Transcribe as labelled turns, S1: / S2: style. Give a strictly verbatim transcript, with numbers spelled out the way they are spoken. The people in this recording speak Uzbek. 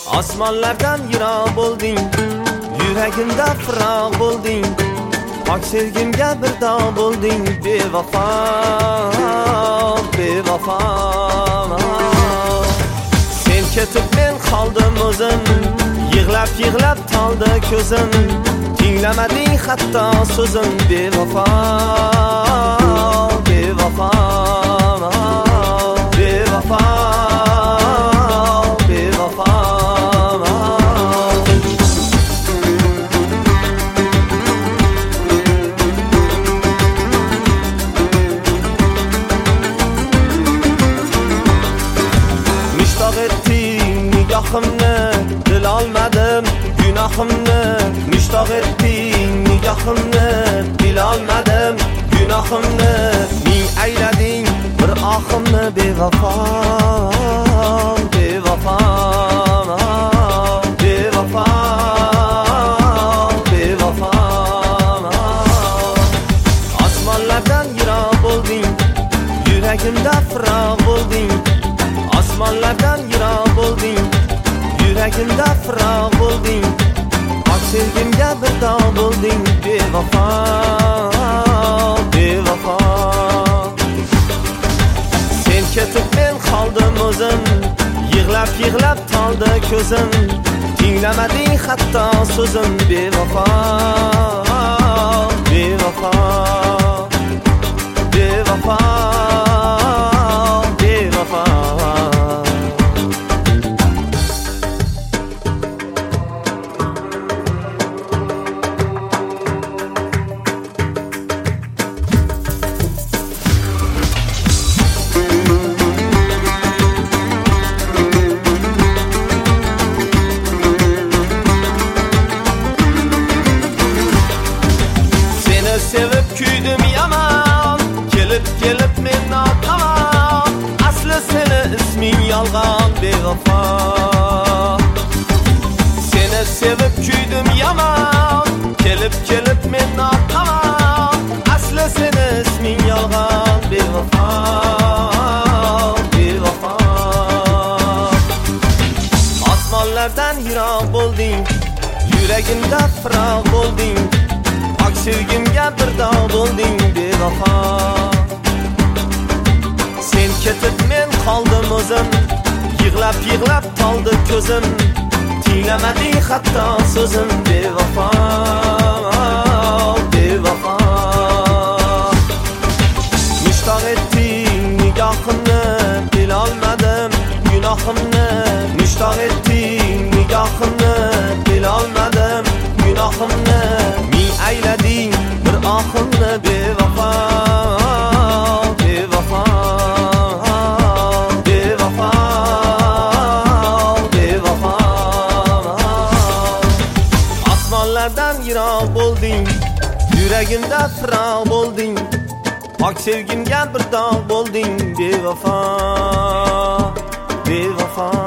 S1: Osmonlardan yiroq bo'lding, yuragimda firoq bo'lding. Pok sevgimga bir dog' bo'lding, bevafo, bevafo. Sen ketib men qoldim o'zim, yig'lab yig'lab toldi ko'zim. Tinglamading hatto so'zim, bevafo, bevafo, bevafo, bevafo. Mishtoq etding nigohimni, dil olmadim gunohimni. Mishtoq etding nigohimni, dil olmadim gunohimni. Ming aylading bir oximni, bevafo, bevafo, bevafo, bevafo. Osmonlardan yiroq bo'lding, yuragimda firoq bo'lding. Osmonlardan yiroq bo'lding, yuragimda firoq bo'lding. Pok sevgimga bir dog' bo'lding, bevafo, bevafo. Sen ketib men qoldim o'zim, yig'lab yig'lab toldi ko'zim. Tinglamading hatto so'zim, bevafo, bevafo, bevafo, bevafo. Sevib kuydim yaman, kelib kelib men notamam. Asli seni isming yolg'on, bevafo. Seni sevib kuydim yaman, kelib kelib men notamam. Asli seni isming yolg'on, bevafo, bevafo. Osmonlardan yiroq bo'lding, yuragimda firoq bo'lding. Pok sevgimga bir dog' bo'lding, bevafo. Sen ketib men qoldim o'zim, yig'lab yig'lab toldi ko'zim. Tinglamading hatto so'zim, bevafo, bevafo. Mishtoq etding nigohimni, dil olmadim gunohimni. Mishtoq etding nigohimni, dil olmadim gunohimni. Aylading bir oximni, bevafo, bevafo, bevafo, bevafo. Osmonlardan yiroq bo'lding, yuragimda firoq bo'lding. Pok sevgimga bir dog' bo'lding, bevafo, bevafo.